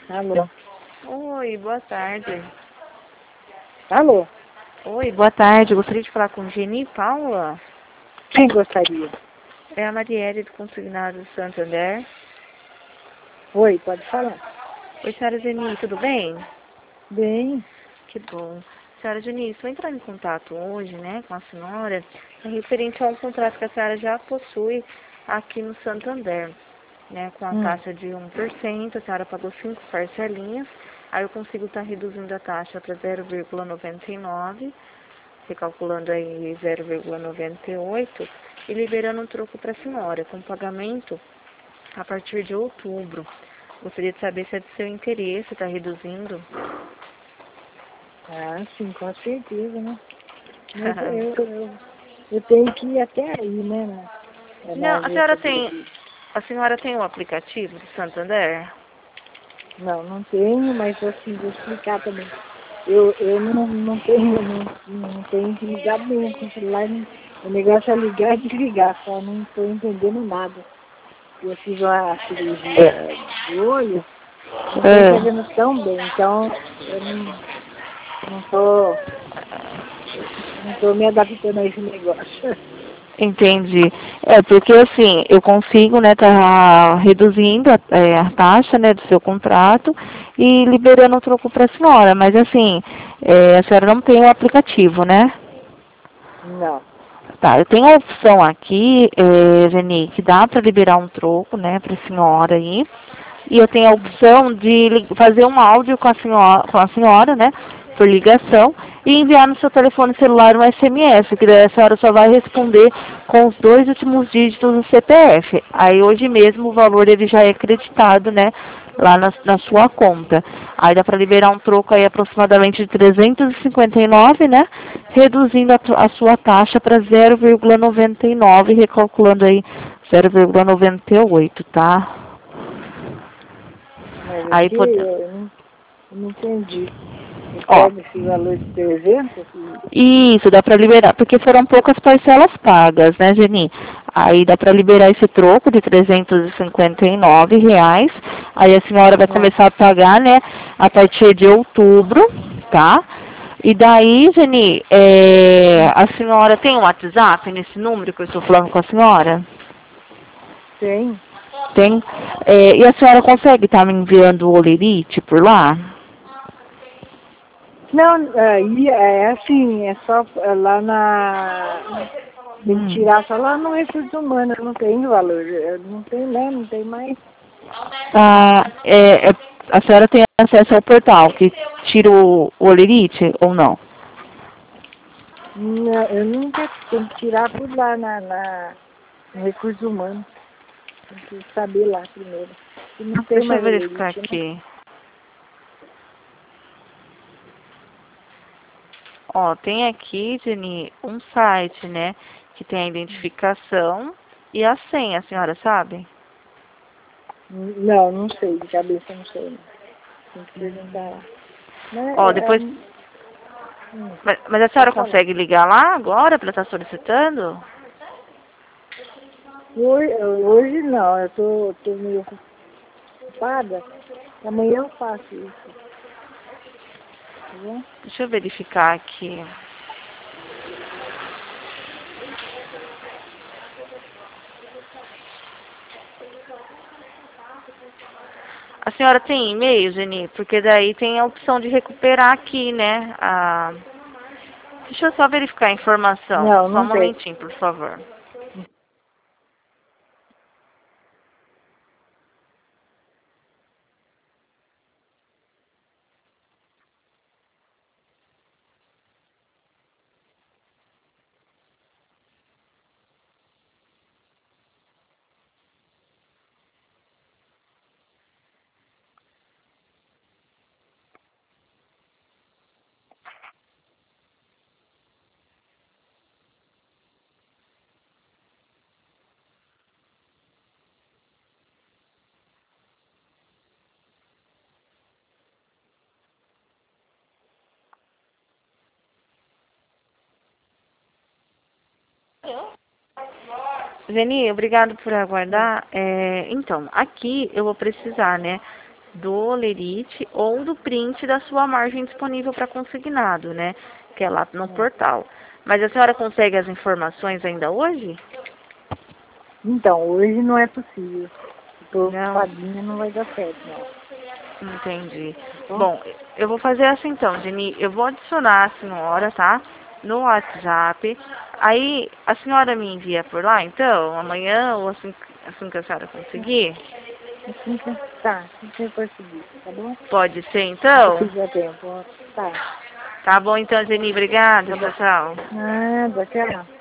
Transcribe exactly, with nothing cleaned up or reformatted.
Alô? Oi, boa tarde. Alô? Oi, boa tarde. Gostaria de falar com Geni Paula. Quem gostaria? É a Marielle do Consignado do Santander. Oi, pode falar. Oi, senhora Geni, tudo bem? Bem, Que bom. Senhora Geni, estou entrando em contato hoje, né, com a senhora, é referente a um contrato que a senhora já possui aqui no Santander, né, com a hum, taxa de um por cento, a senhora pagou cinco parcelinhas, aí eu consigo estar reduzindo a taxa para zero vírgula noventa e nove, recalculando aí zero vírgula noventa e oito e liberando um troco para a senhora, com pagamento a partir de outubro. Gostaria de saber se é de seu interesse, está reduzindo. ah, sim, com certeza, né? Mas eu, eu, eu tenho que ir até aí, né, na, na Não, a senhora agência tem, dele. a senhora tem o aplicativo do Santander? Não, não tenho, mas assim, vou explicar também. Eu, eu não, não tenho, não, não tenho que ligar bem com o celular. Não, o negócio é ligar e desligar, só não estou entendendo nada. Eu fiz uma cirurgia do olho, não estou É. entendendo tão bem, então eu não não tô, não tô me adaptando a esse negócio. Entendi. É, porque assim, eu consigo, né, tá reduzindo a, é, a taxa, né, do seu contrato e liberando o troco para a senhora, mas assim, é, a senhora não tem o aplicativo, né? Não. Tá, eu tenho a opção aqui, é, Geni, que dá para liberar um troco, né, para a senhora aí. E eu tenho a opção de li- fazer um áudio com a senhora, com a senhora, né, por ligação, e enviar no seu telefone celular um S M S, que daí a senhora só vai responder com os dois últimos dígitos do C P F. Aí hoje mesmo o valor ele já é creditado, né, lá na, na sua conta. Aí dá para liberar um troco aí aproximadamente de trezentos e cinquenta e nove, né, reduzindo a, tu- a sua taxa para zero vírgula noventa e nove, recalculando aí zero vírgula noventa e oito, tá? Mas Aí aqui pode... eu não, eu não entendi. Eu Ó, pego esse valor de trezentos e... isso, dá para liberar, porque foram poucas parcelas pagas, né, Geni? Aí dá para liberar esse troco de trezentos e cinquenta e nove reais. Aí a senhora vai Ah, começar a pagar, né, a partir de outubro, tá? E daí, Geni, é, a senhora tem um WhatsApp nesse número que eu estou falando com a senhora? tem. Tem. É, e a senhora consegue estar me enviando o olerite por lá? Não, aí é assim, é só é lá na... Tem que Hum. tirar só lá no recurso humano, não tem valor. Eu não tem, né? Não tem mais. Ah, é, é- a senhora tem acesso ao portal que tira o, o olerite ou não? Não, eu nunca tenho que tirar por lá na, na, no recurso humano. Tem que saber lá primeiro. E não tem Deixa eu mais verificar olerite, né? aqui. Ó, tem aqui, Jenny, um site, né, que tem a identificação e a senha, a senhora sabe? Não, não sei, de cabeça não sei, não. Tem que perguntar lá. Mas, Ó, é, é, depois... hum, Mas, mas a pode senhora falar. consegue ligar lá agora para estar solicitando? Hoje, hoje não, eu tô, tô meio ocupada. Amanhã eu faço isso, tá bom? Deixa eu verificar aqui. A senhora tem e-mail, Jenny? Porque daí tem a opção de recuperar aqui, né? A... Deixa eu só verificar a informação. Não, Só um não tem. momentinho, por favor. Zeni, obrigado por aguardar. É, então, aqui eu vou precisar, né, do Olerite ou do print da sua margem disponível para consignado, né? Que é lá no portal. Mas a senhora consegue as informações ainda hoje? Então, hoje não é possível. Estou Não. ocupadinha, não vai dar certo, não. Entendi. Tá bom? Bom, eu vou fazer assim então, Jenny. Eu vou adicionar a senhora, tá? No WhatsApp. Aí a senhora me envia por lá, então, amanhã ou assim, assim que a senhora conseguir? Assim que tá, assim que eu conseguir, tá bom? Pode ser Se então? tiver tempo, ó. Tá. Tá bom então, Jenny. Obrigada. Tá Tchau, bom. tchau. Nada, tchau.